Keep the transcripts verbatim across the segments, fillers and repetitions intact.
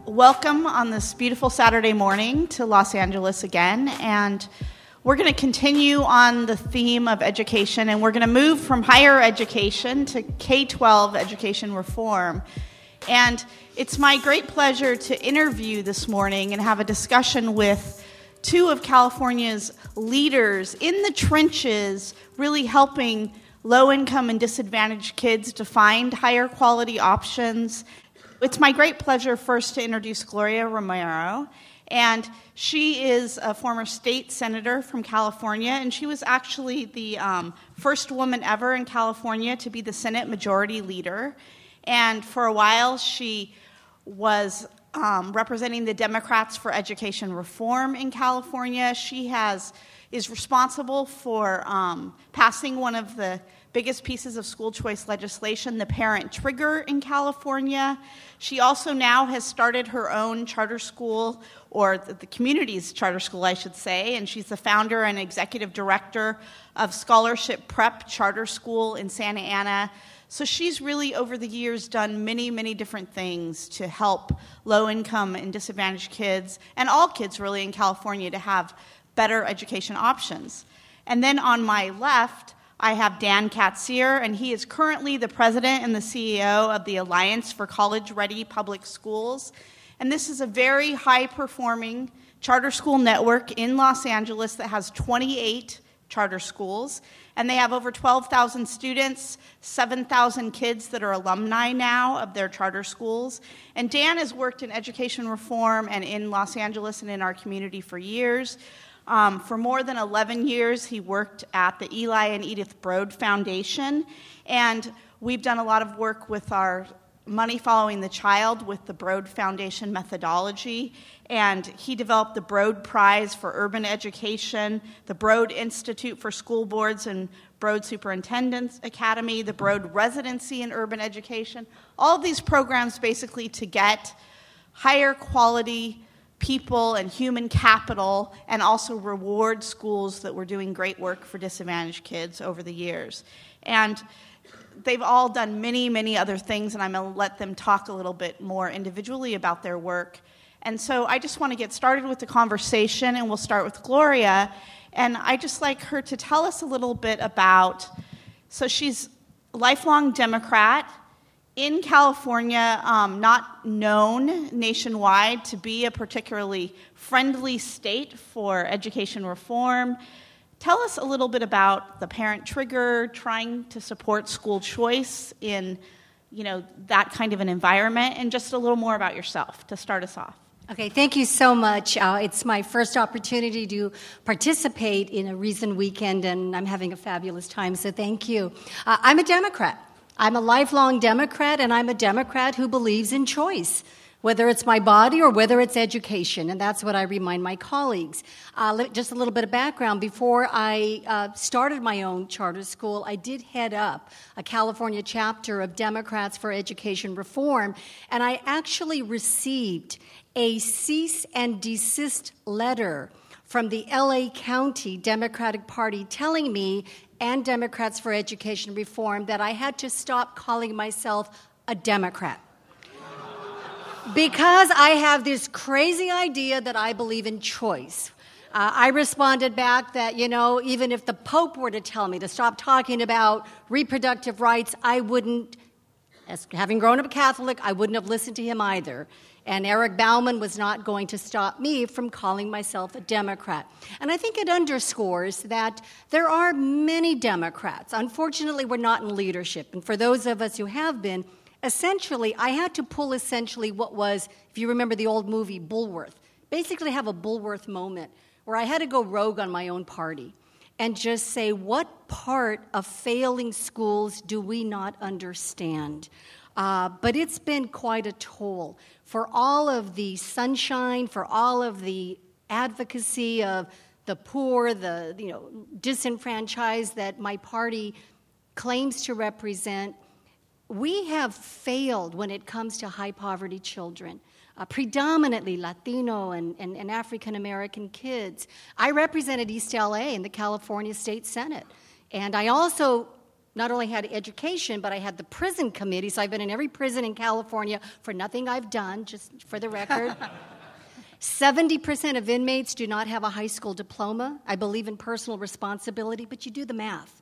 welcome on this beautiful Saturday morning to Los Angeles again, and we're going to continue on the theme of education, and we're going to move from higher education to K twelve education reform. And it's my great pleasure to interview this morning and have a discussion with two of California's leaders in the trenches, really helping low-income and disadvantaged kids to find higher quality options. It's my great pleasure first to introduce Gloria Romero, and she is a former state senator from California, and she was actually the um, first woman ever in California to be the Senate Majority Leader, and for a while she was um, representing the Democrats for Education Reform in California. She has is responsible for um, passing one of the biggest pieces of school choice legislation, the Parent Trigger in California. She also now has started her own charter school, or the community's charter school, I should say, and she's the founder and executive director of Scholarship Prep Charter School in Santa Ana. So she's really, over the years, done many, many different things to help low-income and disadvantaged kids, and all kids really in California, to have better education options. And then on my left, I have Dan Katzier, and he is currently the president and the C E O of the Alliance for College-Ready Public Schools. And this is a very high-performing charter school network in Los Angeles that has twenty-eight charter schools. And they have over twelve thousand students, seven thousand kids that are alumni now of their charter schools. And Dan has worked in education reform and in Los Angeles and in our community for years. Um, for more than eleven years, he worked at the Eli and Edith Broad Foundation, and we've done a lot of work with our Money Following the Child with the Broad Foundation methodology, and he developed the Broad Prize for Urban Education, the Broad Institute for School Boards and Broad Superintendents Academy, the Broad Residency in Urban Education, all of these programs basically to get higher quality people and human capital, and also reward schools that were doing great work for disadvantaged kids over the years. And they've all done many, many other things, and I'm going to let them talk a little bit more individually about their work. And so I just want to get started with the conversation, and we'll start with Gloria. And I'd just like her to tell us a little bit about, so she's a lifelong Democrat in California, um, not known nationwide to be a particularly friendly state for education reform. Tell us a little bit about the Parent Trigger, trying to support school choice in, you know, that kind of an environment, and just a little more about yourself to start us off. Okay, thank you so much. Uh, it's my first opportunity to participate in a Reason Weekend, and I'm having a fabulous time, so thank you. Uh, I'm a Democrat. I'm a lifelong Democrat, and I'm a Democrat who believes in choice, whether it's my body or whether it's education, and that's what I remind my colleagues. Uh, just a little bit of background. Before I uh, started my own charter school, I did head up a California chapter of Democrats for Education Reform, and I actually received a cease and desist letter from the L A County Democratic Party telling me, and Democrats for Education Reform, that I had to stop calling myself a Democrat. Because I have this crazy idea that I believe in choice. Uh, I responded back that, you know, even if the Pope were to tell me to stop talking about reproductive rights, I wouldn't, as having grown up a Catholic, I wouldn't have listened to him either. And Eric Bauman was not going to stop me from calling myself a Democrat. And I think it underscores that there are many Democrats. Unfortunately, we're not in leadership. And for those of us who have been, essentially, I had to pull essentially what was, if you remember the old movie Bulworth, basically have a Bulworth moment where I had to go rogue on my own party and just say, what part of failing schools do we not understand? Uh, but it's been quite a toll. For all of the sunshine, for all of the advocacy of the poor, the you know disenfranchised that my party claims to represent, we have failed when it comes to high-poverty children, uh, predominantly Latino and, and, and African-American kids. I represented East L A in the California State Senate, and I also not only had education, but I had the prison committee, so I've been in every prison in California for nothing I've done, just for the record. seventy percent of inmates do not have a high school diploma. I believe in personal responsibility, but you do the math.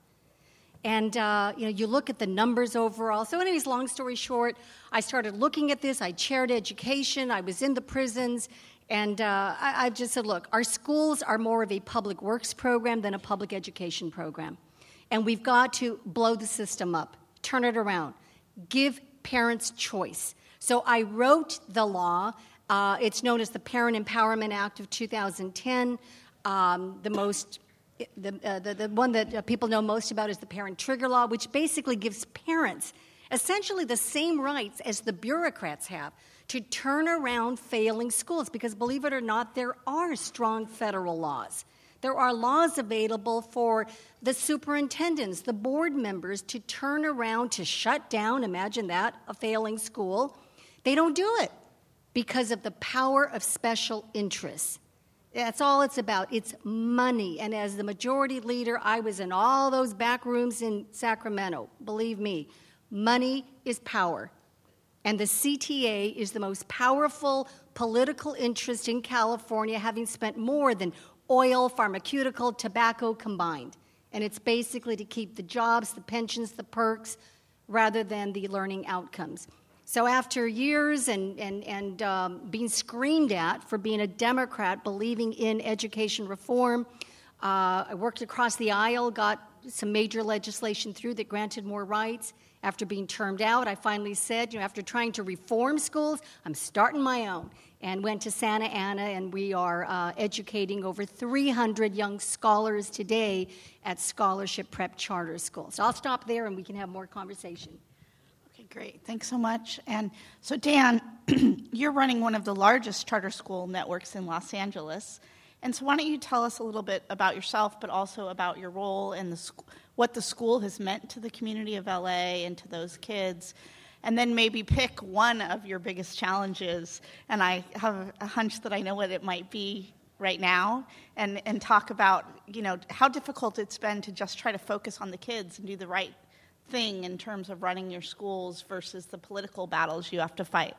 And, uh, you know, you look at the numbers overall. So anyways, long story short, I started looking at this. I chaired education. I was in the prisons. And uh, I, I just said, look, our schools are more of a public works program than a public education program. And we've got to blow the system up, turn it around, give parents choice. So I wrote the law. Uh, it's known as the Parent Empowerment Act of two thousand ten. Um, the most, the, uh, the, the one that uh, people know most about is the Parent Trigger Law, which basically gives parents essentially the same rights as the bureaucrats have to turn around failing schools. Because believe it or not, there are strong federal laws. There are laws available for the superintendents, the board members, to turn around, to shut down, imagine that, a failing school. They don't do it because of the power of special interests. That's all it's about. It's money. And as the majority leader, I was in all those back rooms in Sacramento. Believe me, money is power. And the C T A is the most powerful political interest in California, having spent more than oil, pharmaceutical, tobacco combined. And it's basically to keep the jobs, the pensions, the perks, rather than the learning outcomes. So after years and, and, and um, being screamed at for being a Democrat, believing in education reform, uh, I worked across the aisle, got some major legislation through that granted more rights. After being termed out, I finally said, you know, after trying to reform schools, I'm starting my own, and went to Santa Ana, and we are uh, educating over three hundred young scholars today at Scholarship Prep Charter School. So I'll stop there, and we can have more conversation. Okay, great. Thanks so much. And so, Dan, you're running one of the largest charter school networks in Los Angeles. And so why don't you tell us a little bit about yourself, but also about your role in the sc- what the school has meant to the community of L A and to those kids, and then maybe pick one of your biggest challenges, and I have a hunch that I know what it might be right now, and, and talk about, you know, how difficult it's been to just try to focus on the kids and do the right thing in terms of running your schools versus the political battles you have to fight.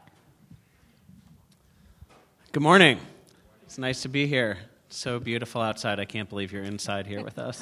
Good morning. It's nice to be here. It's so beautiful outside. I can't believe you're inside here with us.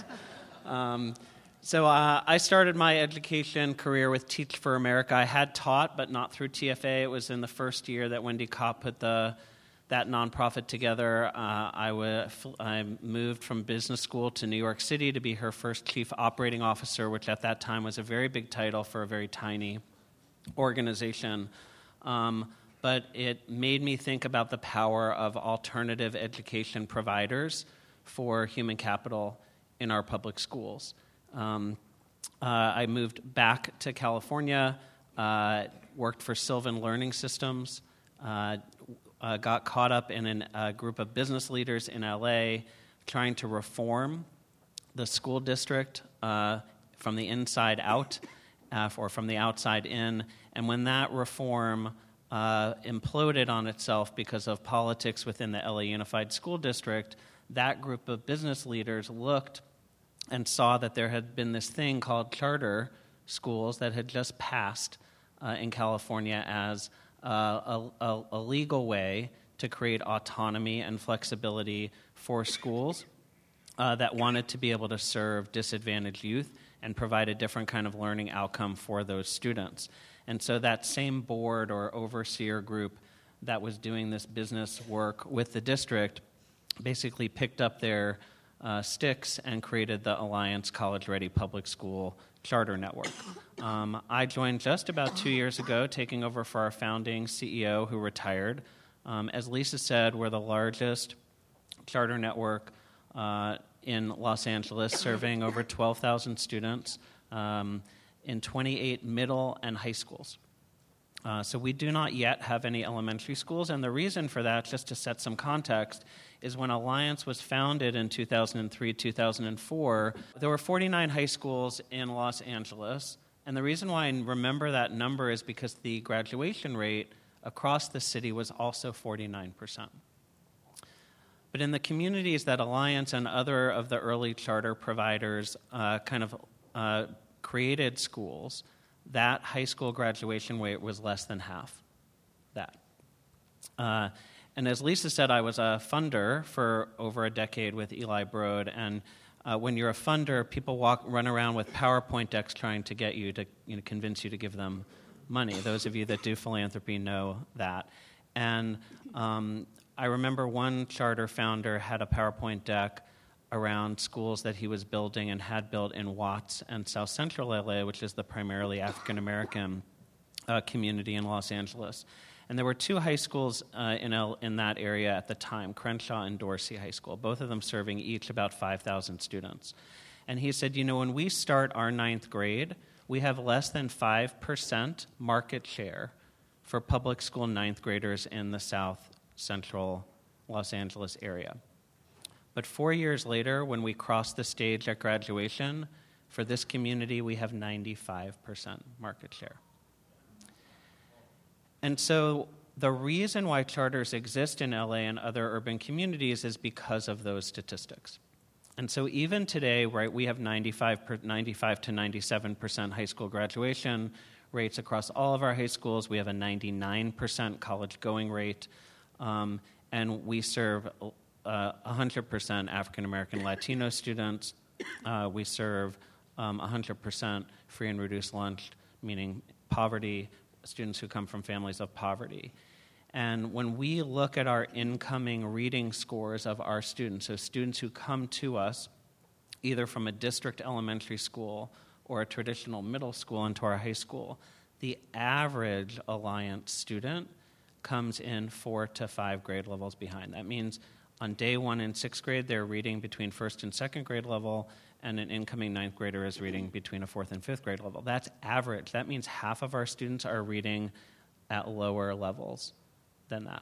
Um, so uh, I started my education career with Teach for America. I had taught, but not through T F A. It was in the first year that Wendy Kopp put the that nonprofit together. Uh, I, w- I moved from business school to New York City to be her first chief operating officer, which at that time was a very big title for a very tiny organization. Um, but it made me think about the power of alternative education providers for human capital in our public schools. Um, uh, I moved back to California, uh, worked for Sylvan Learning Systems, uh, uh, got caught up in a uh, group of business leaders in L A trying to reform the school district uh, from the inside out uh, or from the outside in. And when that reform Uh, imploded on itself because of politics within the L A Unified School District, that group of business leaders looked and saw that there had been this thing called charter schools that had just passed uh, in California as uh, a, a, a legal way to create autonomy and flexibility for schools uh, that wanted to be able to serve disadvantaged youth and provide a different kind of learning outcome for those students. And so that same board or overseer group that was doing this business work with the district basically picked up their uh, sticks and created the Alliance College Ready Public School Charter Network. Um, I joined just about two years ago, taking over for our founding C E O who retired. Um, as Lisa said, we're the largest charter network uh, in Los Angeles, serving over twelve thousand students. Um, in twenty-eight middle and high schools. Uh, so we do not yet have any elementary schools, and the reason for that, just to set some context, is when Alliance was founded in two thousand three, two thousand four, there were forty-nine high schools in Los Angeles, and the reason why I remember that number is because the graduation rate across the city was also forty-nine percent. But in the communities that Alliance and other of the early charter providers uh, kind of uh, created schools, that high school graduation rate was less than half that. Uh, and as Lisa said, I was a funder for over a decade with Eli Broad, and uh, when you're a funder, people walk, run around with PowerPoint decks trying to get you to, you know, convince you to give them money. Those of you that do philanthropy know that. And um, I remember one charter founder had a PowerPoint deck around schools that he was building and had built in Watts and South Central L A, which is the primarily African-American uh, community in Los Angeles. And there were two high schools uh, in, L- in that area at the time, Crenshaw and Dorsey High School, both of them serving each about five thousand students. And he said, you know, when we start our ninth grade, we have less than five percent market share for public school ninth graders in the South Central Los Angeles area. But four years later, when we cross the stage at graduation, for this community, we have ninety-five percent market share. And so the reason why charters exist in L A and other urban communities is because of those statistics. And so even today, right, we have ninety-five, ninety-five to ninety-seven percent high school graduation rates across all of our high schools. We have a ninety-nine percent college going rate, um, and we serve uh, one hundred percent African-American Latino students. Uh, we serve um, one hundred percent free and reduced lunch, meaning poverty, students who come from families of poverty. And when we look at our incoming reading scores of our students, so students who come to us either from a district elementary school or a traditional middle school into our high school, the average Alliance student comes in four to five grade levels behind. That means on day one in sixth grade, they're reading between first and second grade level, and an incoming ninth grader is reading between a fourth and fifth grade level. That's average. That means half of our students are reading at lower levels than that.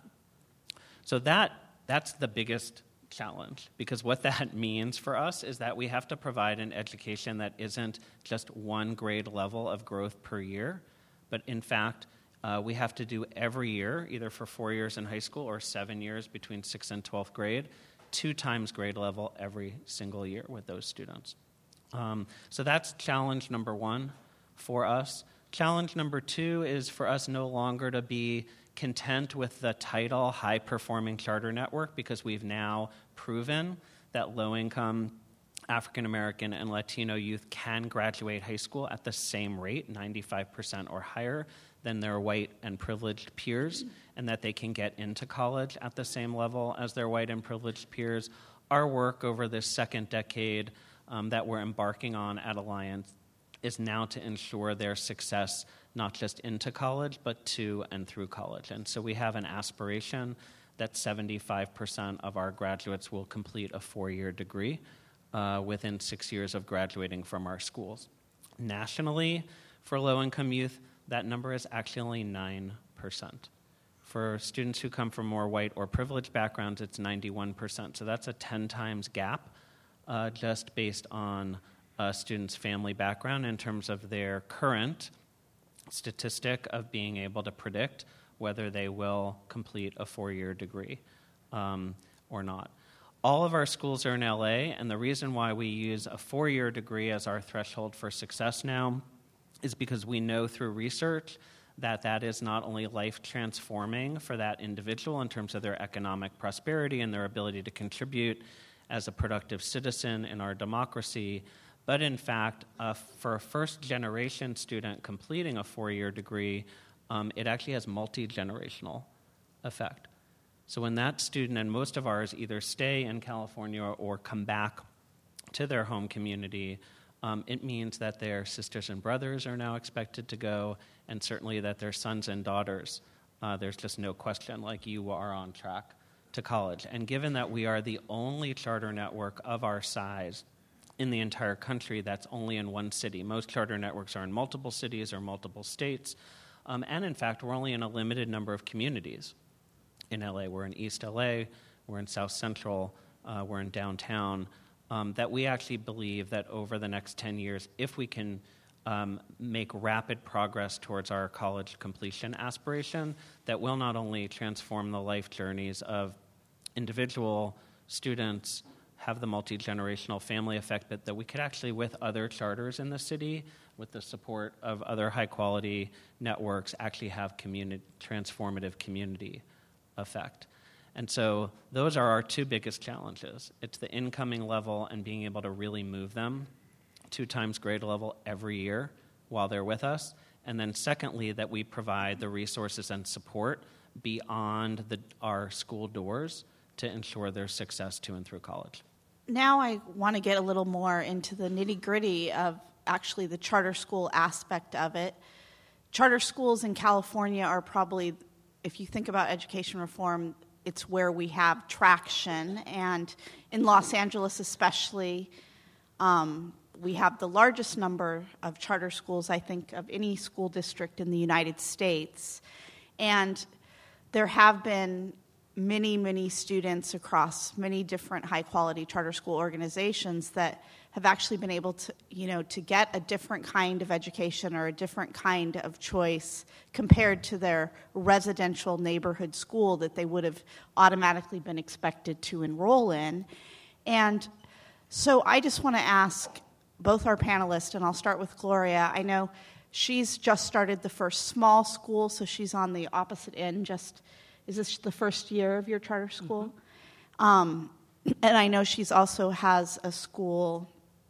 So that that's the biggest challenge, because what that means for us is that we have to provide an education that isn't just one grade level of growth per year, but in fact, uh, we have to do every year, either for four years in high school or seven years between sixth and twelfth grade, two times grade level every single year with those students. Um, so that's challenge number one for us. Challenge number two is for us no longer to be content with the title high-performing charter network, because we've now proven that low-income African-American and Latino youth can graduate high school at the same rate, ninety-five percent or higher, than their white and privileged peers, and that they can get into college at the same level as their white and privileged peers. Our work over this second decade um, that we're embarking on at Alliance is now to ensure their success not just into college, but to and through college. And so we have an aspiration that seventy-five percent of our graduates will complete a four-year degree uh, within six years of graduating from our schools. Nationally, for low-income youth, that number is actually only nine percent. For students who come from more white or privileged backgrounds, it's ninety-one percent. So that's a ten times gap uh, just based on a student's family background in terms of their current statistic of being able to predict whether they will complete a four-year degree um, or not. All of our schools are in L A, and the reason why we use a four-year degree as our threshold for success now is because we know through research that that is not only life-transforming for that individual in terms of their economic prosperity and their ability to contribute as a productive citizen in our democracy, but in fact, uh, for a first-generation student completing a four-year degree, um, it actually has multi-generational effect. So when that student, and most of ours, either stay in California or come back to their home community, um, it means that their sisters and brothers are now expected to go, and certainly that their sons and daughters, uh, there's just no question, like you are on track to college. And given that we are the only charter network of our size in the entire country that's only in one city. Most charter networks are in multiple cities or multiple states. Um, and in fact, we're only in a limited number of communities. In L A, we're in East L A, we're in South Central, uh, we're in downtown, um, that we actually believe that over the next ten years, if we can um, make rapid progress towards our college completion aspiration, that will not only transform the life journeys of individual students, have the multi-generational family effect, but that we could actually, with other charters in the city, with the support of other high-quality networks, actually have community, transformative community effect. And so those are our two biggest challenges. It's the incoming level and being able to really move them two times grade level every year while they're with us. And then secondly, that we provide the resources and support beyond the, our school doors to ensure their success to and through college. Now I want to get a little more into the nitty-gritty of actually the charter school aspect of it. Charter schools in California are probably, if you think about education reform, it's where we have traction. And in Los Angeles especially, um, we have the largest number of charter schools, I think, of any school district in the United States. And there have been many, many students across many different high-quality charter school organizations that have actually been able to, you know, to get a different kind of education or a different kind of choice compared to their residential neighborhood school that they would have automatically been expected to enroll in. And so I just want to ask both our panelists, and I'll start with Gloria. I know she's just started the first small school, so she's on the opposite end. Just is this the first year of your charter school? Mm-hmm. Um, and I know she's also has a school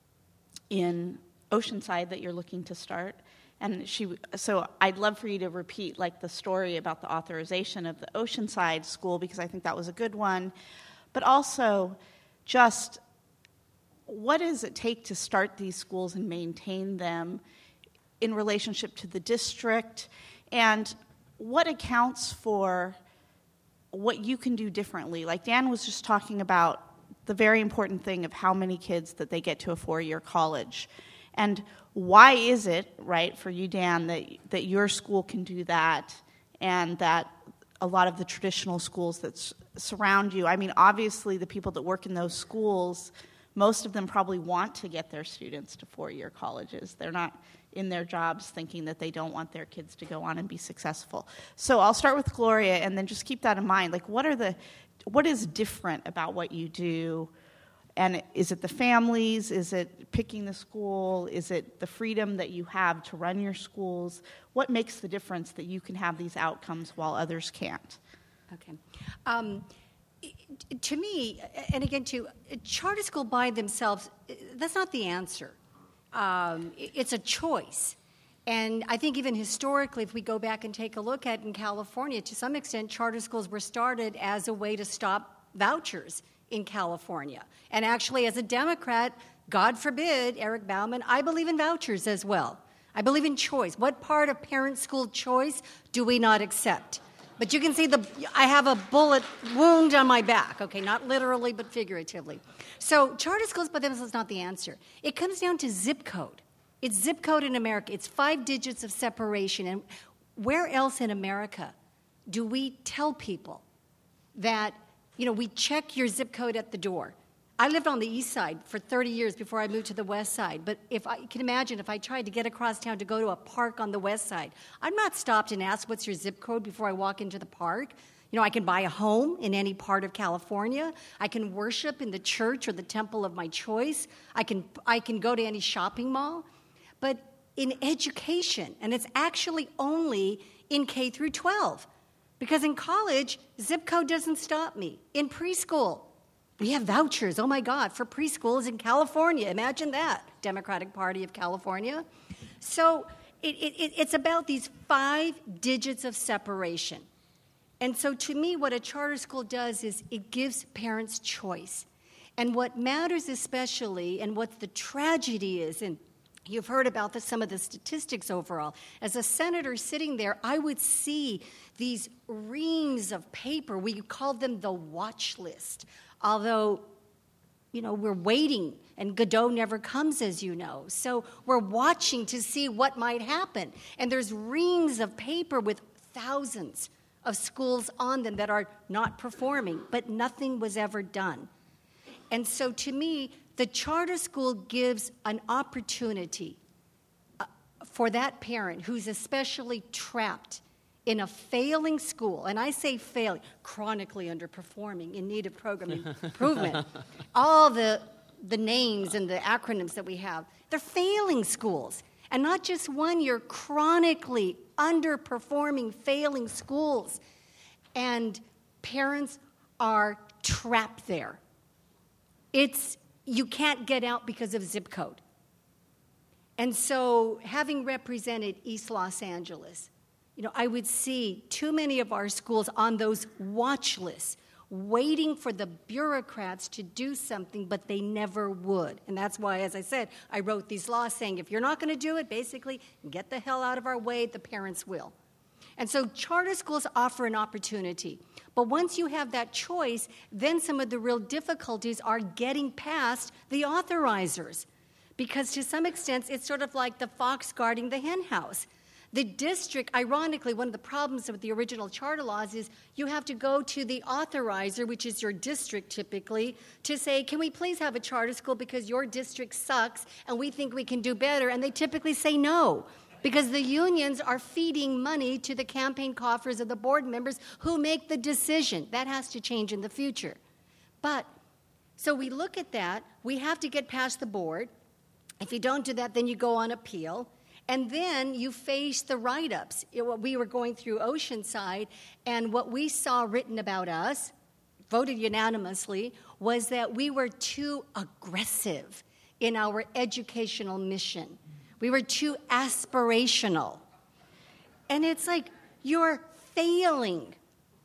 in Oceanside that you're looking to start. And she, so I'd love for you to repeat like the story about the authorization of the Oceanside school, because I think that was a good one. But also just what does it take to start these schools and maintain them in relationship to the district? And what accounts for what you can do differently? Like Dan was just talking about the very important thing of how many kids that they get to a four-year college. And why is it, right, for you, Dan, that that your school can do that and that a lot of the traditional schools that s- surround you, I mean, obviously the people that work in those schools, most of them probably want to get their students to four-year colleges. They're not in their jobs thinking that they don't want their kids to go on and be successful. So I'll start with Gloria, and then just keep that in mind. Like, what are the, what is different about what you do? And is it the families? Is it picking the school? Is it the freedom that you have to run your schools? What makes the difference that you can have these outcomes while others can't? Okay. Um, to me, and again, to charter school by themselves, that's not the answer. Um, it's a choice. And I think even historically, if we go back and take a look at in California, to some extent, charter schools were started as a way to stop vouchers in California. And actually, as a Democrat, God forbid, Eric Bauman, I believe in vouchers as well. I believe in choice. What part of parent school choice do we not accept? But you can see the I have a bullet wound on my back, okay, not literally but figuratively. So charter schools by themselves is not the answer. It comes down to zip code. It's zip code in America. It's five digits of separation. And where else in America do we tell people that, you know, we check your zip code at the door? I lived on the east side for thirty years before I moved to the west side. But if I can imagine if I tried to get across town to go to a park on the west side, I'm not stopped and asked, what's your zip code before I walk into the park? You know, I can buy a home in any part of California. I can worship in the church or the temple of my choice. I can I can go to any shopping mall. But in education, and it's actually only in K through twelve, because in college, zip code doesn't stop me. In preschool, we have vouchers, oh my God, for preschools in California. Imagine that, Democratic Party of California. So it, it, it's about these five digits of separation. And so to me, what a charter school does is it gives parents choice. And what matters especially, and what the tragedy is, and you've heard about the, some of the statistics overall. As a senator sitting there, I would see these reams of paper. We called them the watch list. Although, you know, we're waiting, and Godot never comes, as you know. So we're watching to see what might happen. And there's reams of paper with thousands of schools on them that are not performing, but nothing was ever done. And so to me, the charter school gives an opportunity uh, for that parent who's especially trapped in a failing school, and I say failing, chronically underperforming, in need of program improvement, all the, the names and the acronyms that we have, they're failing schools. And not just one, you're chronically underperforming, failing schools. And parents are trapped there. It's, you can't get out because of zip code. And so, having represented East Los Angeles, you know, I would see too many of our schools on those watch lists, waiting for the bureaucrats to do something, but they never would. And that's why, as I said, I wrote these laws saying, if you're not going to do it, basically, get the hell out of our way, the parents will. And so charter schools offer an opportunity. But once you have that choice, then some of the real difficulties are getting past the authorizers. Because to some extent, it's sort of like the fox guarding the hen house. The district, ironically, one of the problems with the original charter laws is you have to go to the authorizer, which is your district typically, to say, can we please have a charter school because your district sucks and we think we can do better? And they typically say no, because the unions are feeding money to the campaign coffers of the board members who make the decision. That has to change in the future. But, so we look at that. We have to get past the board. If you don't do that, then you go on appeal. And then you face the write-ups. We were going through Oceanside, and what we saw written about us, voted unanimously, was that we were too aggressive in our educational mission. We were too aspirational. And it's like, you're failing.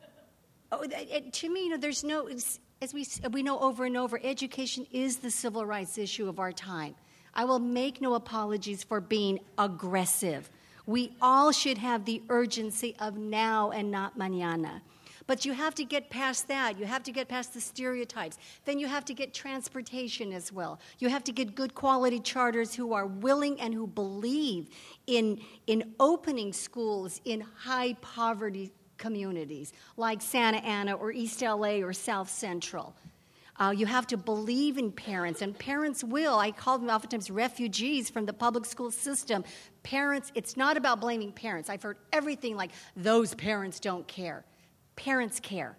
Oh, it, to me, you know, there's no, as we, we know over and over, education is the civil rights issue of our time. I will make no apologies for being aggressive. We all should have the urgency of now and not mañana. But you have to get past that. You have to get past the stereotypes. Then you have to get transportation as well. You have to get good quality charters who are willing and who believe in, in opening schools in high poverty communities like Santa Ana or East L A or South Central. Uh, you have to believe in parents, and parents will. I call them oftentimes refugees from the public school system. Parents, it's not about blaming parents. I've heard everything like, those parents don't care. Parents care,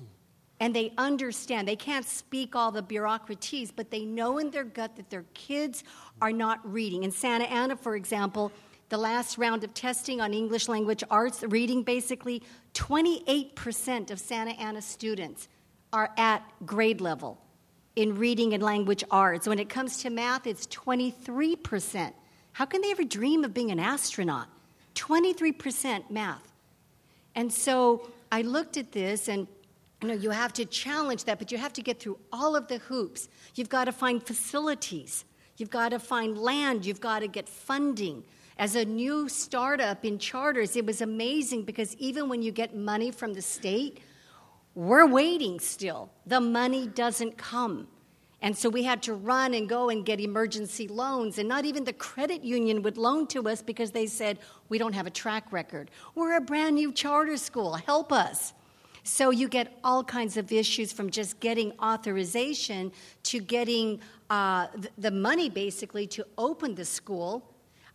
and they understand. They can't speak all the bureaucraties, but they know in their gut that their kids are not reading. In Santa Ana, for example, the last round of testing on English language arts, reading basically, twenty-eight percent of Santa Ana students are at grade level in reading and language arts. When it comes to math, it's twenty-three percent. How can they ever dream of being an astronaut? twenty-three percent math. And so I looked at this, and you know, you have to challenge that, but you have to get through all of the hoops. You've got to find facilities. You've got to find land. You've got to get funding. As a new startup in charters, it was amazing because even when you get money from the state, we're waiting still. The money doesn't come. And so we had to run and go and get emergency loans, and not even the credit union would loan to us because they said, we don't have a track record. We're a brand new charter school. Help us. So you get all kinds of issues from just getting authorization to getting uh, th- the money, basically, to open the school.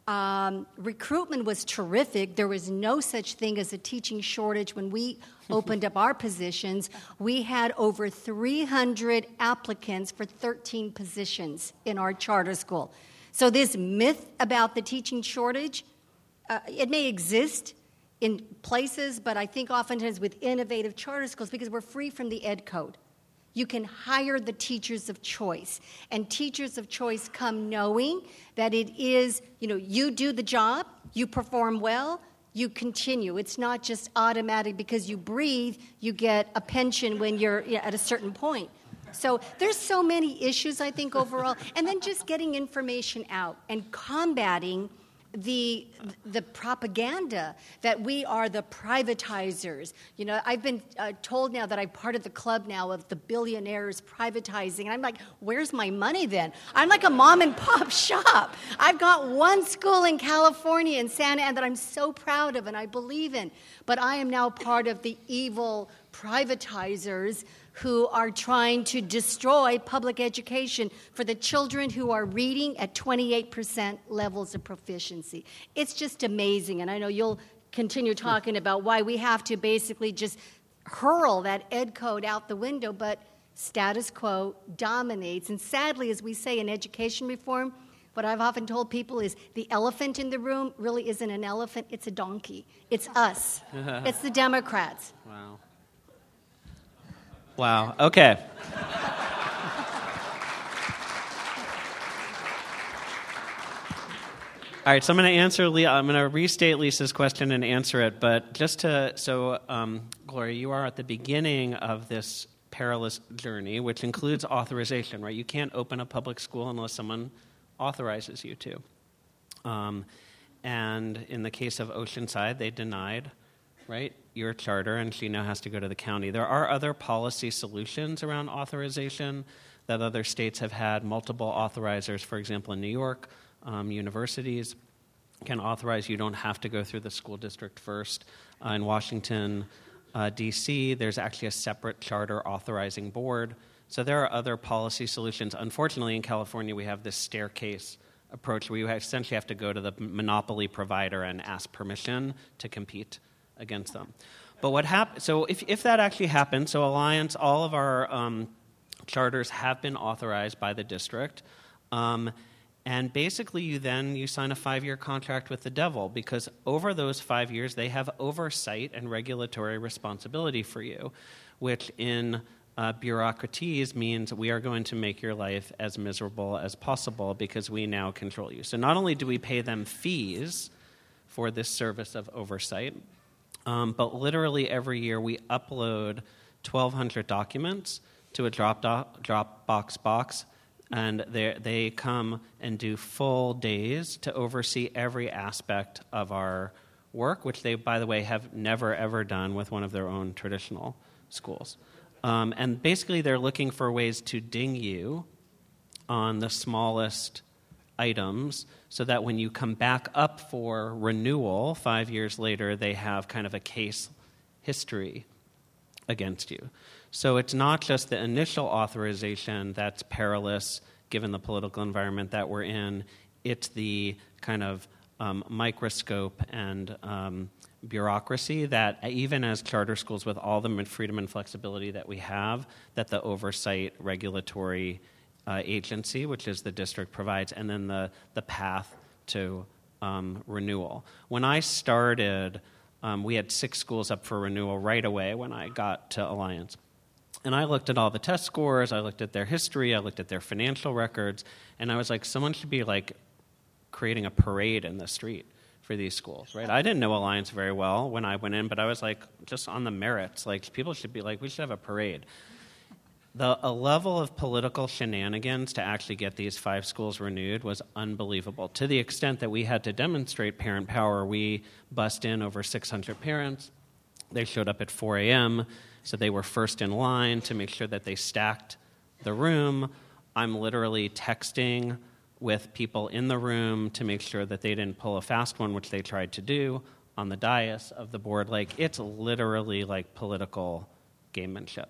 Um, recruitment was terrific. There was no such thing as a teaching shortage when we opened up our positions. We had over three hundred applicants for thirteen positions in our charter school. So this myth about the teaching shortage, uh, it may exist in places, but I think oftentimes with innovative charter schools, because we're free from the ed code. You can hire the teachers of choice. And teachers of choice come knowing that it is, you know, you do the job, you perform well, you continue. It's not just automatic because you breathe, you get a pension when you're you know, at a certain point. So there's so many issues, I think, overall. And then just getting information out and combating the the propaganda that we are the privatizers. You know, I've been uh, told now that I'm part of the club now of the billionaires privatizing. And I'm like, where's my money then? I'm like a mom and pop shop. I've got one school in California, in Santa Ana, that I'm so proud of and I believe in. But I am now part of the evil privatizers who are trying to destroy public education for the children who are reading at twenty-eight percent levels of proficiency. It's just amazing, and I know you'll continue talking about why we have to basically just hurl that ed code out the window, but status quo dominates. And sadly, as we say in education reform, what I've often told people is the elephant in the room really isn't an elephant, it's a donkey. It's us. It's the Democrats. Wow. Wow. Okay. All right, so I'm going to answer. I'm going to restate Lisa's question and answer it. But just to so, um, Gloria, you are at the beginning of this perilous journey, which includes authorization. Right? You can't open a public school unless someone authorizes you to. Um, and in the case of Oceanside, they denied, right, your charter, and she now has to go to the county. There are other policy solutions around authorization that other states have had multiple authorizers. For example, in New York, um, universities can authorize. You don't have to go through the school district first. Uh, in Washington, uh, D C, there's actually a separate charter authorizing board. So there are other policy solutions. Unfortunately, in California, we have this staircase approach where you essentially have to go to the monopoly provider and ask permission to compete against them. But what hap- So if, if that actually happens, so Alliance, all of our um, charters have been authorized by the district. Um, and basically, you then you sign a five-year contract with the devil because over those five years, they have oversight and regulatory responsibility for you, which in uh, bureaucraties means we are going to make your life as miserable as possible because we now control you. So not only do we pay them fees for this service of oversight, um, but literally every year we upload twelve hundred documents to a drop do- Dropbox box, and they come and do full days to oversee every aspect of our work, which they, by the way, have never, ever done with one of their own traditional schools. Um, and basically, they're looking for ways to ding you on the smallest items so that when you come back up for renewal five years later, they have kind of a case history against you. So it's not just the initial authorization that's perilous given the political environment that we're in. It's the kind of um, microscope and um, bureaucracy that even as charter schools with all the freedom and flexibility that we have, that the oversight regulatory uh, agency, which is the district, provides, and then the, the path to um, renewal. When I started, um, we had six schools up for renewal right away when I got to Alliance. And I looked at all the test scores, I looked at their history, I looked at their financial records, and I was like, someone should be like creating a parade in the street for these schools, right? I didn't know Alliance very well when I went in, but I was like, just on the merits, like people should be like, we should have a parade. The a level of political shenanigans to actually get these five schools renewed was unbelievable, to the extent that we had to demonstrate parent power. We bussed in over six hundred parents. They showed up at four a.m., so they were first in line to make sure that they stacked the room. I'm literally texting with people in the room to make sure that they didn't pull a fast one, which they tried to do on the dais of the board. Like, it's literally like political gamemanship.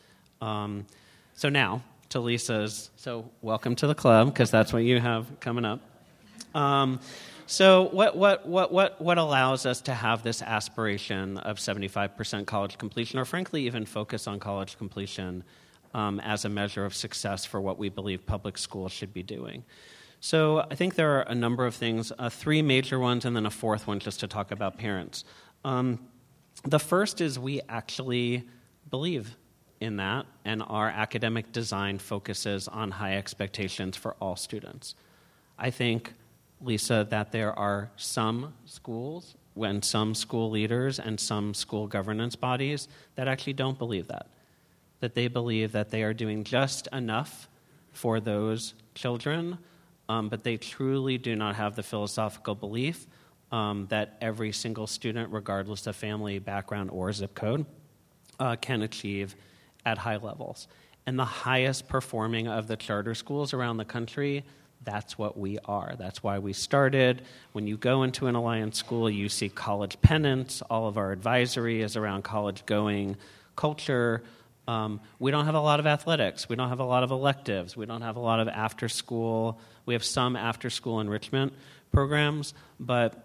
Um, so now, to Lisa's, so welcome to the club, because that's what you have coming up. Um, So what, what, what, what, what allows us to have this aspiration of seventy-five percent college completion, or frankly even focus on college completion um, as a measure of success for what we believe public schools should be doing? So I think there are a number of things, uh, three major ones and then a fourth one just to talk about parents. Um, the first is we actually believe in that, and our academic design focuses on high expectations for all students. I think, Lisa, that there are some schools and some school leaders and some school governance bodies that actually don't believe that, that they believe that they are doing just enough for those children, um, but they truly do not have the philosophical belief um, that every single student, regardless of family background or zip code, uh, can achieve at high levels. And the highest performing of the charter schools around the country, that's what we are. That's why we started. When you go into an Alliance school, you see college pennants. All of our advisory is around college-going culture. Um, we don't have a lot of athletics. We don't have a lot of electives. We don't have a lot of after-school. We have some after-school enrichment programs, but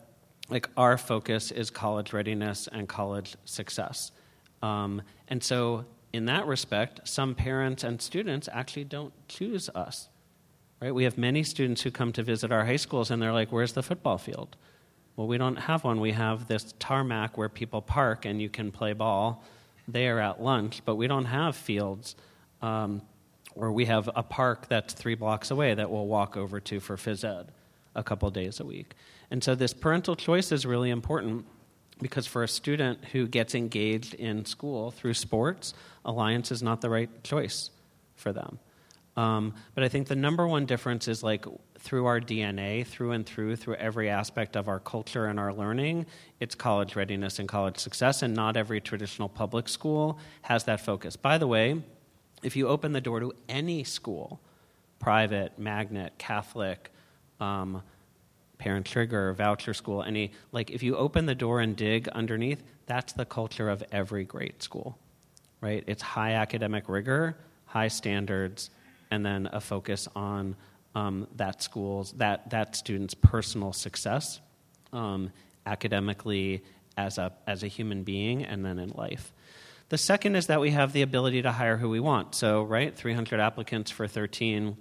like our focus is college readiness and college success. Um, and so in that respect, some parents and students actually don't choose us, right? We have many students who come to visit our high schools and they're like, where's the football field? Well, we don't have one. We have this tarmac where people park and you can play ball there at lunch, but we don't have fields. Um, or we have a park that's three blocks away that we'll walk over to for phys ed a couple days a week. And so this parental choice is really important because for a student who gets engaged in school through sports, Alliance is not the right choice for them. Um, but I think the number one difference is like through our D N A, through and through, through every aspect of our culture and our learning, it's college readiness and college success, and not every traditional public school has that focus. By the way, if you open the door to any school, private, magnet, Catholic, um, parent trigger, voucher school, any, like if you open the door and dig underneath, that's the culture of every great school, right? It's high academic rigor, high standards, and then a focus on um, that school's, that, that student's personal success um, academically as a, as a human being and then in life. The second is that we have the ability to hire who we want. So, right, three hundred applicants for thirteen.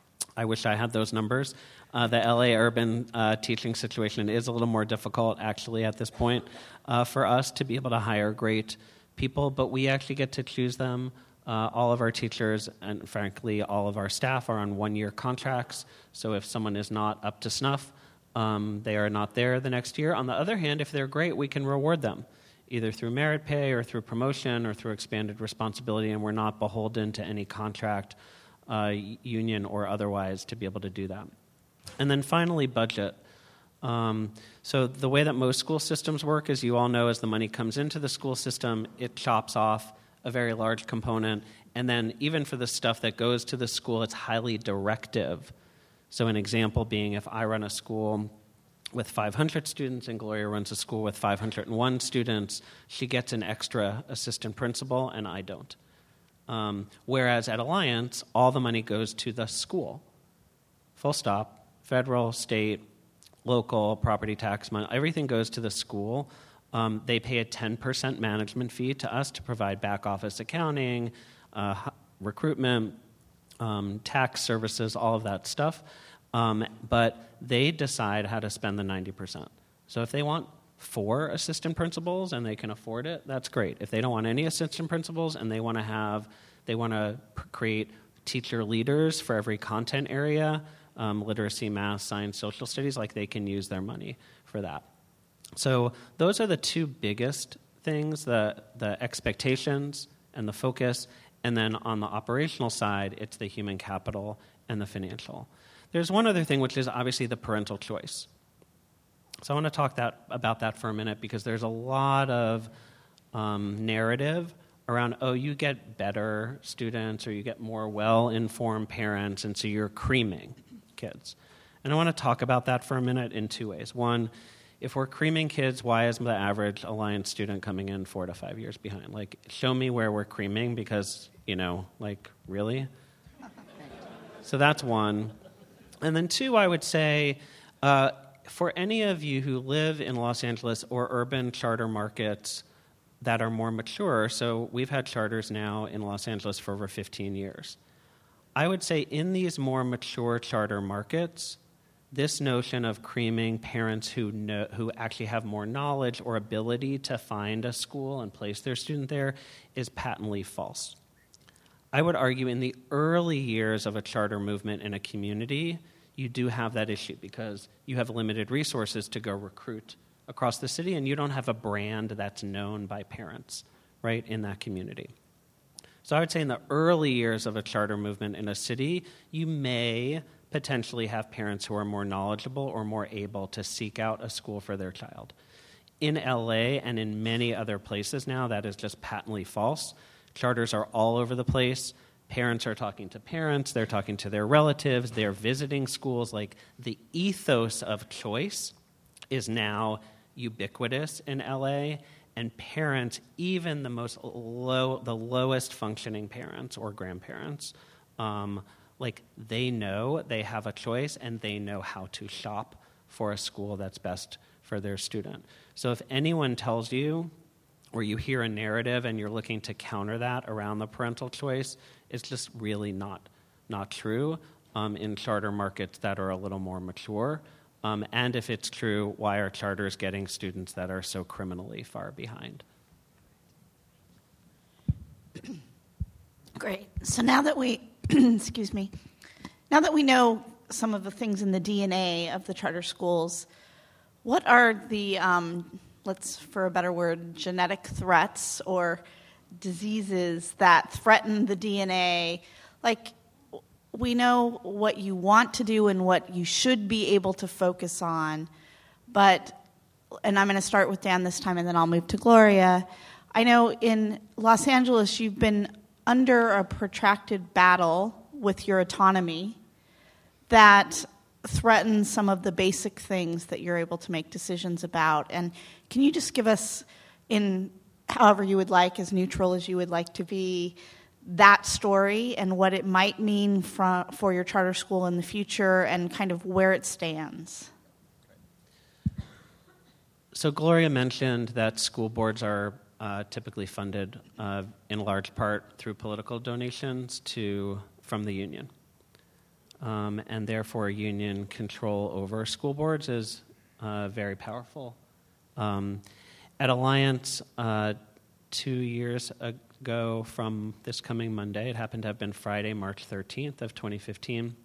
I wish I had those numbers. Uh, the L A urban uh, teaching situation is a little more difficult, actually, at this point, uh, for us to be able to hire great people, but we actually get to choose them. Uh, all of our teachers and, frankly, all of our staff are on one-year contracts, so if someone is not up to snuff, um, they are not there the next year. On the other hand, if they're great, we can reward them, either through merit pay or through promotion or through expanded responsibility, and we're not beholden to any contract, uh, union or otherwise, to be able to do that. And then finally, budget. Um, so the way that most school systems work, as you all know, as the money comes into the school system, it chops off a very large component. And then even for the stuff that goes to the school, it's highly directive. So an example being if I run a school with five hundred students and Gloria runs a school with five hundred one students, she gets an extra assistant principal and I don't. Um, whereas at Alliance, all the money goes to the school. Full stop. Federal, state, local, property tax money, everything goes to the school. Um, they pay a ten percent management fee to us to provide back office accounting, uh, recruitment, um, tax services, all of that stuff. Um, but they decide how to spend the ninety percent. So if they want four assistant principals and they can afford it, that's great. If they don't want any assistant principals and they want to have, they want to create teacher leaders for every content area, Um, literacy, math, science, social studies, like they can use their money for that. So those are the two biggest things, the, the expectations and the focus, and then on the operational side, it's the human capital and the financial. There's one other thing, which is obviously the parental choice. So I want to talk that about that for a minute because there's a lot of um, narrative around, oh, you get better students or you get more well-informed parents, and so you're creaming kids. And I want to talk about that for a minute in two ways. One, if we're creaming kids, why is the average Alliance student coming in four to five years behind? Like, show me where we're creaming because, you know, like, really? So that's one. And then two, I would say, uh, for any of you who live in Los Angeles or urban charter markets that are more mature, so we've had charters now in Los Angeles for over fifteen years. I would say in these more mature charter markets, this notion of creaming parents who know, who actually have more knowledge or ability to find a school and place their student there is patently false. I would argue in the early years of a charter movement in a community, you do have that issue because you have limited resources to go recruit across the city and you don't have a brand that's known by parents, right, in that community. So I would say in the early years of a charter movement in a city, you may potentially have parents who are more knowledgeable or more able to seek out a school for their child. In L A and in many other places now, that is just patently false. Charters are all over the place. Parents are talking to parents. They're talking to their relatives. They're visiting schools. Like, the ethos of choice is now ubiquitous in L A, and parents, even the most low, the lowest functioning parents or grandparents, um, like they know they have a choice and they know how to shop for a school that's best for their student. So if anyone tells you, or you hear a narrative and you're looking to counter that around the parental choice, it's just really not, not true um, in charter markets that are a little more mature. Um, and if it's true, why are charters getting students that are so criminally far behind? Great. So now that we, excuse me, now that we know some of the things in the D N A of the charter schools, what are the, um, let's, for a better word, genetic threats or diseases that threaten the D N A? Like, we know what you want to do and what you should be able to focus on, but, and I'm going to start with Dan this time and then I'll move to Gloria. I know in Los Angeles you've been under a protracted battle with your autonomy that threatens some of the basic things that you're able to make decisions about. And can you just give us, in however you would like, as neutral as you would like to be, that story and what it might mean for, for your charter school in the future and kind of where it stands? So Gloria mentioned that school boards are uh, typically funded uh, in large part through political donations to from the union. Um, and therefore union control over school boards is uh, very powerful. Um, at Alliance, uh, two years ago from this coming Monday, it happened to have been Friday, March thirteenth of twenty fifteen,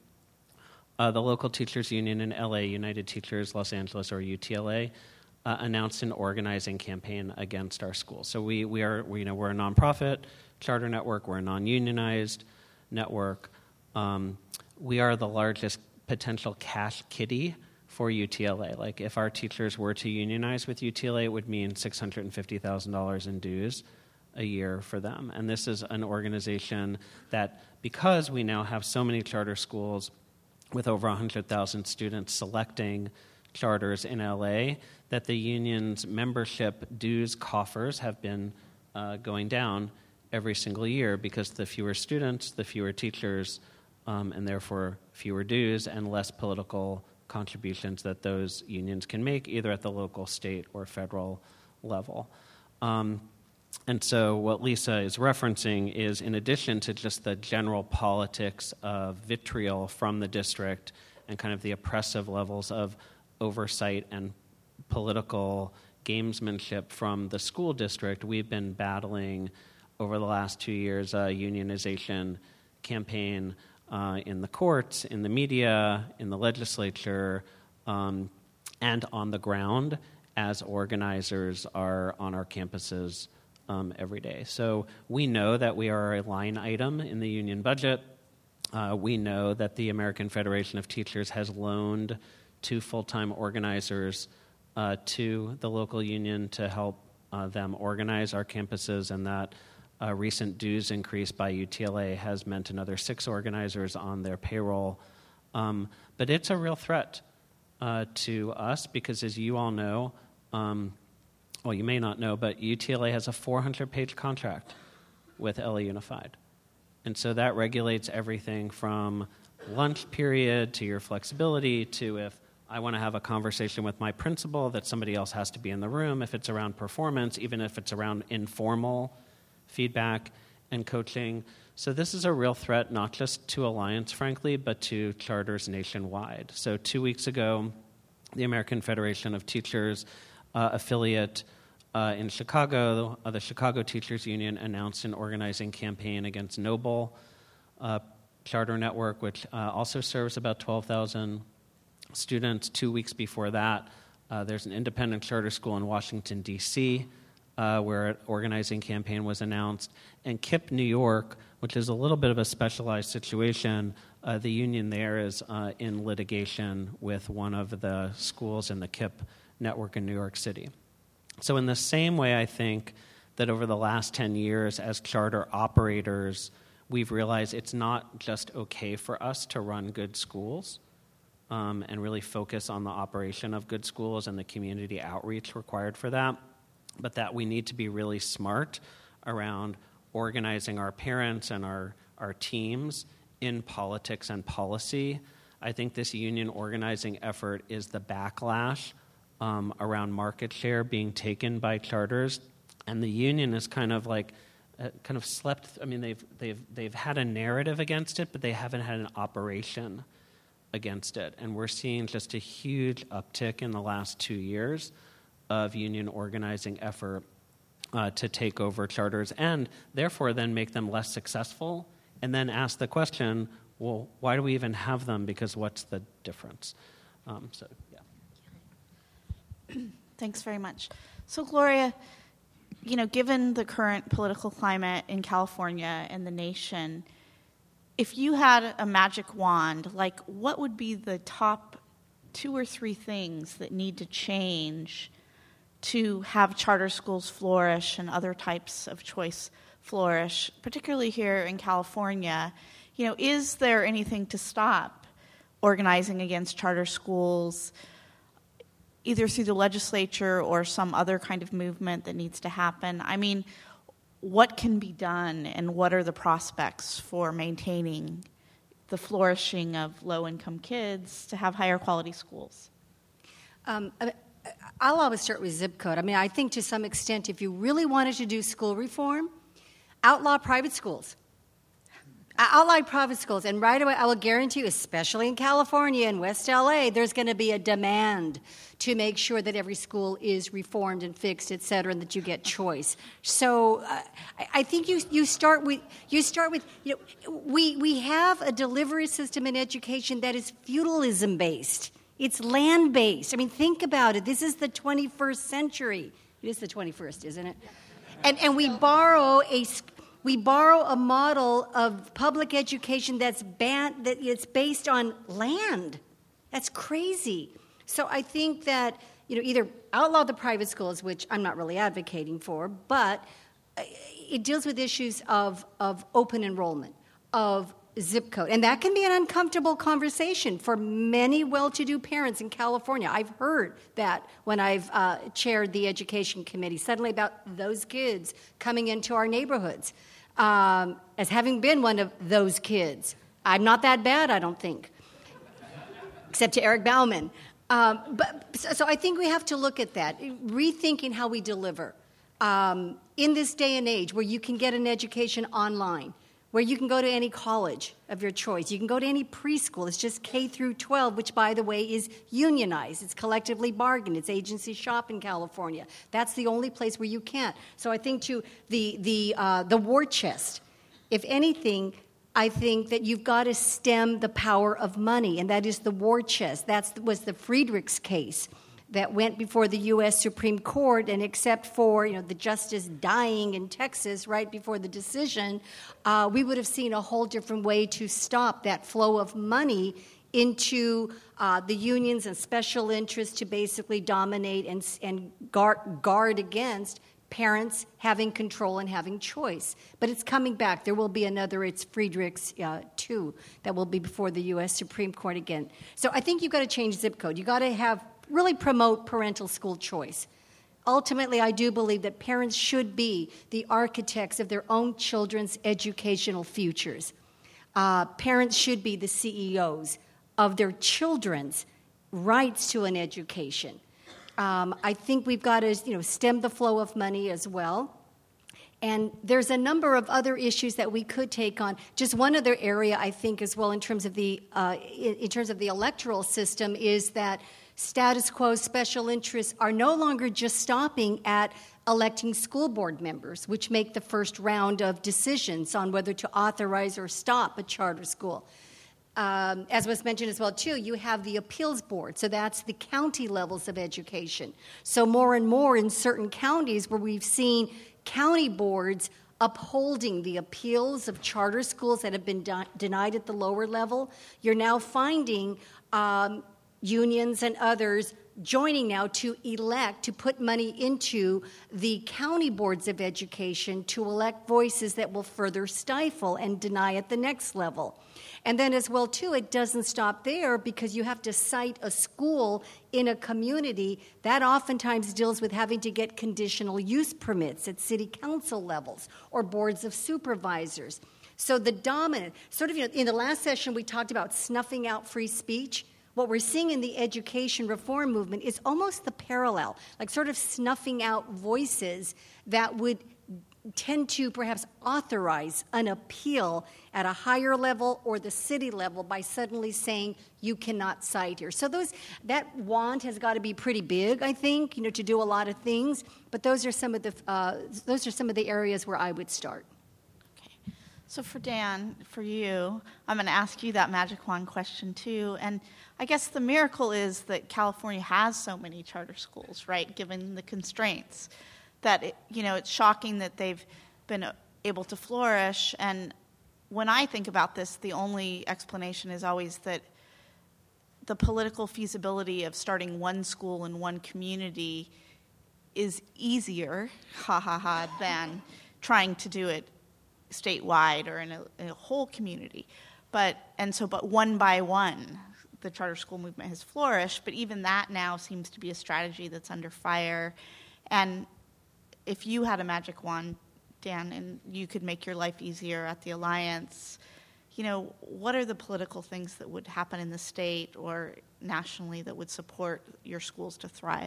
uh, the local teachers union in L A, United Teachers Los Angeles, or U T L A, uh, announced an organizing campaign against our schools. So we, we are, we, you know, we're a nonprofit charter network, we're a non-unionized network. Um, we are the largest potential cash kitty for U T L A. Like, if our teachers were to unionize with U T L A, it would mean six hundred fifty thousand dollars in dues a year for them. And this is an organization that, because we now have so many charter schools with over one hundred thousand students selecting charters in L A, that the union's membership dues coffers have been uh, going down every single year, because the fewer students, the fewer teachers, um, and therefore fewer dues and less political contributions that those unions can make, either at the local, state, or federal level. Um, and so what Lisa is referencing is, in addition to just the general politics of vitriol from the district and kind of the oppressive levels of oversight and political gamesmanship from the school district, we've been battling over the last two years a unionization campaign Uh, in the courts, in the media, in the legislature, um, and on the ground as organizers are on our campuses um, every day. So we know that we are a line item in the union budget. Uh, we know that the American Federation of Teachers has loaned two full-time organizers uh, to the local union to help uh, them organize our campuses, and that a recent dues increase by U T L A has meant another six organizers on their payroll. Um, but it's a real threat uh, to us because, as you all know, um, well, you may not know, but U T L A has a four hundred page contract with L A Unified. And so that regulates everything from lunch period to your flexibility to, if I want to have a conversation with my principal, that somebody else has to be in the room, if it's around performance, even if it's around informal feedback and coaching. So this is a real threat, not just to Alliance, frankly, but to charters nationwide. So two weeks ago, the American Federation of Teachers uh, affiliate uh, in Chicago, uh, the Chicago Teachers Union, announced an organizing campaign against Noble uh, Charter Network, which uh, also serves about twelve thousand students. Two weeks before that, uh, there's an independent charter school in Washington, D C, Uh, where an organizing campaign was announced. And K I P New York, which is a little bit of a specialized situation, uh, the union there is uh, in litigation with one of the schools in the K I P network in New York City. So in the same way, I think that over the last ten years as charter operators, we've realized it's not just okay for us to run good schools um, and really focus on the operation of good schools and the community outreach required for that, but that we need to be really smart around organizing our parents and our, our teams in politics and policy. I think this union organizing effort is the backlash um, around market share being taken by charters, and the union is kind of like uh, kind of slept. I mean, they've they've they've had a narrative against it, but they haven't had an operation against it, and we're seeing just a huge uptick in the last two years of union organizing effort uh, to take over charters, and therefore then make them less successful, and then ask the question, well, why do we even have them? Because what's the difference? Um, so, yeah. Thanks very much. So, Gloria, you know, given the current political climate in California and the nation, if you had a magic wand, like, what would be the top two or three things that need to change to have charter schools flourish and other types of choice flourish, particularly here in California? You know, is there anything to stop organizing against charter schools, either through the legislature or some other kind of movement that needs to happen? I mean, what can be done, and what are the prospects for maintaining the flourishing of low-income kids to have higher quality schools? Um, I'll always start with zip code. I mean, I think to some extent, if you really wanted to do school reform, outlaw private schools. Outlaw private schools, and right away, I will guarantee you, especially in California and West L A, there's going to be a demand to make sure that every school is reformed and fixed, et cetera, and that you get choice. So, uh, I, I think you you start with you start with you know we we have a delivery system in education that is feudalism based. It's land based. I mean, think about it. This is the twenty-first century. It is the twenty-first, isn't it? And and we borrow a. We borrow a model of public education that's ban- that it's based on land. That's crazy. So I think that, you know, either outlaw the private schools, which I'm not really advocating for, but it deals with issues of, of open enrollment, of zip code. And that can be an uncomfortable conversation for many well-to-do parents in California. I've heard that when I've uh, chaired the education committee, suddenly about those kids coming into our neighborhoods. Um, as having been one of those kids, I'm not that bad, I don't think, except to Eric Bauman. Um, but so, so I think we have to look at that, rethinking how we deliver. Um, in this day and age where you can get an education online, where you can go to any college of your choice. You can go to any preschool. It's just K through twelve, which, by the way, is unionized. It's collectively bargained. It's agency shop in California. That's the only place where you can't. So I think, to the, the, uh, the war chest, if anything, I think that you've got to stem the power of money, and that is the war chest. That was the Friedrichs case that went before the U S Supreme Court, and except for, you know, the justice dying in Texas right before the decision, uh, we would have seen a whole different way to stop that flow of money into uh, the unions and special interests to basically dominate and, and guard, guard against parents having control and having choice. But it's coming back. There will be another, it's Friedrichs uh, two, that will be before the U S Supreme Court again. So I think you've got to change zip code. You've got to have really promote parental school choice. Ultimately, I do believe that parents should be the architects of their own children's educational futures. Uh, parents should be the C E Os of their children's rights to an education. Um, I think we've got to, you know, stem the flow of money as well. And there's a number of other issues that we could take on. Just one other area, I think, as well, in terms of the uh, in, in terms of the electoral system, is that status quo special interests are no longer just stopping at electing school board members, which make the first round of decisions on whether to authorize or stop a charter school. Um, as was mentioned as well, too, you have the appeals board. So that's the county levels of education. So more and more in certain counties where we've seen county boards upholding the appeals of charter schools that have been de- denied at the lower level, you're now finding um, unions and others joining now to elect, to put money into the county boards of education to elect voices that will further stifle and deny at the next level. And then as well, too, it doesn't stop there, because you have to cite a school in a community. That oftentimes deals with having to get conditional use permits at city council levels or boards of supervisors. So the dominant, sort of, you know, in the last session we talked about snuffing out free speech. what we're seeing in the education reform movement is almost the parallel, like sort of snuffing out voices that would tend to perhaps authorize an appeal at a higher level or the city level by suddenly saying you cannot cite here. So those that wand has got to be pretty big, I think, you know, to do a lot of things. But those are some of the uh, those are some of the areas where I would start. Okay. So for Dan, for you, I'm going to ask you that magic wand question too. And I guess the miracle is that California has so many charter schools, right? Given the constraints. That, it, you know, it's shocking that they've been able to flourish. And when I think about this, the only explanation is always that the political feasibility of starting one school in one community is easier, ha ha ha, than trying to do it statewide or in a, in a whole community. But, and so, but one by one, the charter school movement has flourished. But even that now seems to be a strategy that's under fire. And if you had a magic wand, Dan, and you could make your life easier at the Alliance, you know, what are the political things that would happen in the state or nationally that would support your schools to thrive?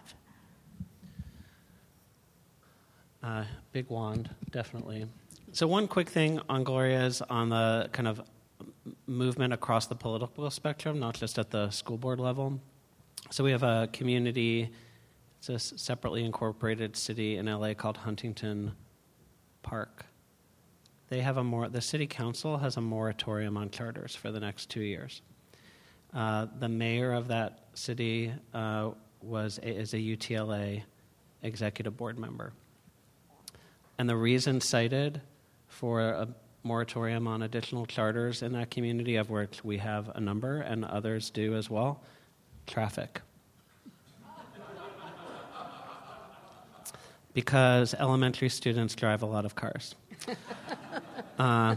Uh, big wand, definitely. So one quick thing on Gloria is on the kind of movement across the political spectrum, not just at the school board level. So we have a community. It's a separately incorporated city in L A called Huntington Park. They have a more. The city council has a moratorium on charters for the next two years. Uh, the mayor of that city uh, was a, is a U T L A executive board member, and the reason cited for a moratorium on additional charters in that community, of which we have a number and others do as well, traffic. Because elementary students drive a lot of cars. uh,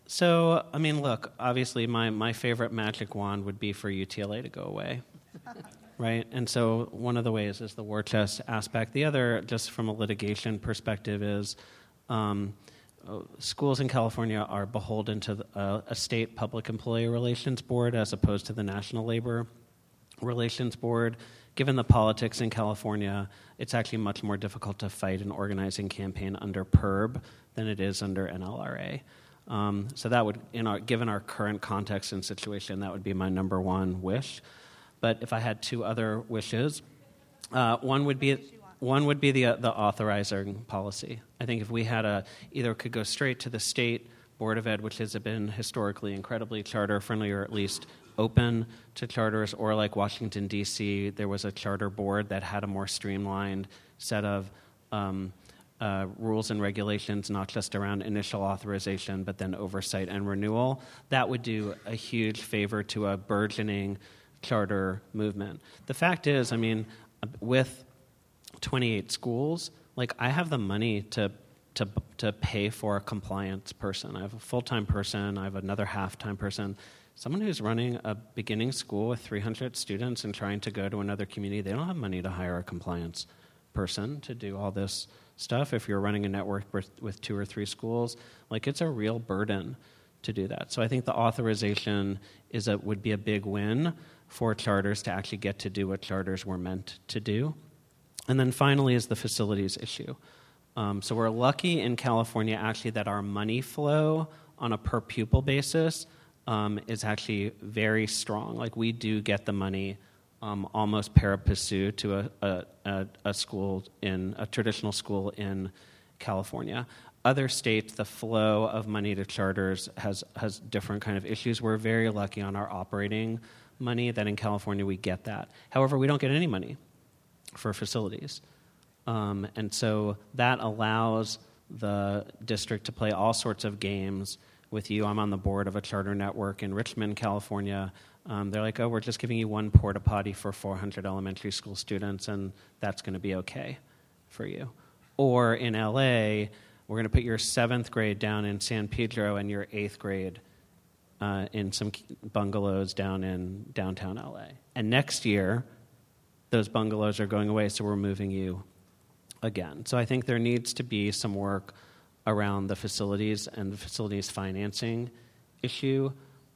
so, I mean, look, obviously my, my favorite magic wand would be for U T L A to go away, right? And so one of the ways is the war chest aspect. The other, just from a litigation perspective, is um, schools in California are beholden to the, uh, a state public employee relations board as opposed to the National Labor Relations Board. Given the politics in California, it's actually much more difficult to fight an organizing campaign under P E R B than it is under N L R A. Um, so that would, in our, given our current context and situation, that would be my number one wish. But if I had two other wishes, uh, one would be one would be the uh, the authorizing policy. I think if we had a either could go straight to the state Board of Ed, which has been historically incredibly charter friendly, or at least open to charters, or like Washington, D C, there was a charter board that had a more streamlined set of um, uh, rules and regulations, not just around initial authorization, but then oversight and renewal. That would do a huge favor to a burgeoning charter movement. The fact is, I mean, with twenty-eight schools, like I have the money to to to pay for a compliance person. I have a full-time person. I have another half-time person. Someone who's running a beginning school with three hundred students and trying to go to another community, they don't have money to hire a compliance person to do all this stuff. If you're running a network with, with two or three schools, like it's a real burden to do that. So I think the authorization is a, would be a big win for charters to actually get to do what charters were meant to do. And then finally is the facilities issue. Um, so we're lucky in California actually that our money flow on a per pupil basis Um, is actually very strong. Like we do get the money um, almost pari passu to a, a, a, a school in a traditional school in California. Other states, the flow of money to charters has has different kind of issues. We're very lucky on our operating money that in California we get that. However, we don't get any money for facilities, um, and so that allows the district to play all sorts of games with you. I'm on the board of a charter network in Richmond, California. Um, they're like, oh, we're just giving you one porta potty for four hundred elementary school students, and that's going to be okay for you. Or in L A, we're going to put your seventh grade down in San Pedro and your eighth grade uh, in some bungalows down in downtown L A. And next year, those bungalows are going away, so we're moving you again. So I think there needs to be some work around the facilities and the facilities financing issue.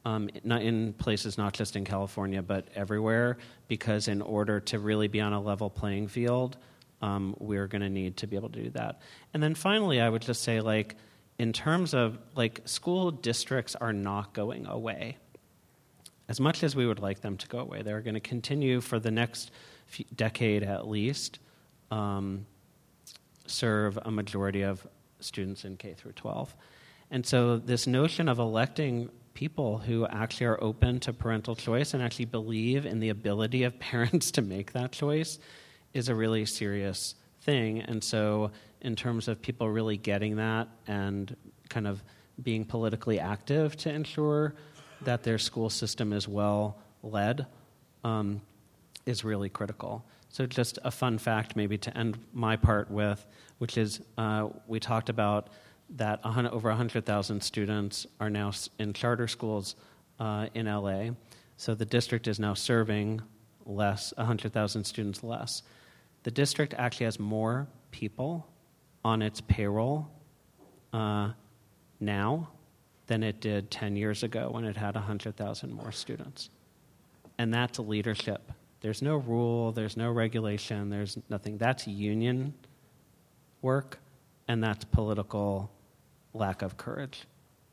um, not in places not just in California, but everywhere, because in order to really be on a level playing field, um, we're going to need to be able to do that. And then finally, I would just say, like, in terms of, like, school districts are not going away. As much as we would like them to go away, they're going to continue for the next few, decade at least, um, serve a majority of students in K through twelve. And so this notion of electing people who actually are open to parental choice and actually believe in the ability of parents to make that choice is a really serious thing. And so in terms of people really getting that and kind of being politically active to ensure that their school system is well led, um, is really critical. So just a fun fact maybe to end my part with, which is uh, we talked about that over one hundred thousand students are now in charter schools uh, in L A. So the district is now serving less, one hundred thousand students less. The district actually has more people on its payroll uh, now than it did ten years ago when it had one hundred thousand more students. And that's leadership. There's no rule, there's no regulation, there's nothing. That's union work, and that's political lack of courage.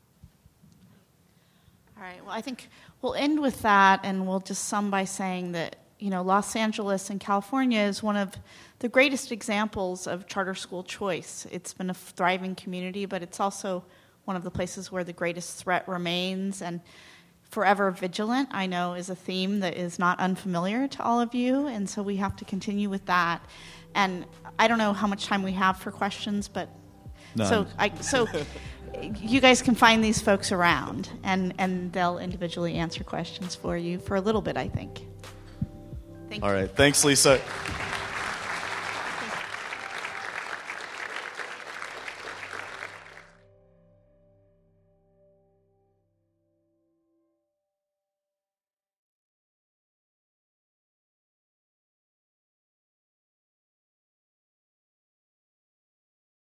All right, well, I think we'll end with that, and we'll just sum by saying that, you know, Los Angeles and California is one of the greatest examples of charter school choice. It's been a thriving community, but it's also one of the places where the greatest threat remains, and forever vigilant, I know, is a theme that is not unfamiliar to all of you, and so we have to continue with that. And I don't know how much time we have for questions, but None. so I, so you guys can find these folks around, and, and they'll individually answer questions for you for a little bit, I think. Thank All you. right. Thanks, Lisa.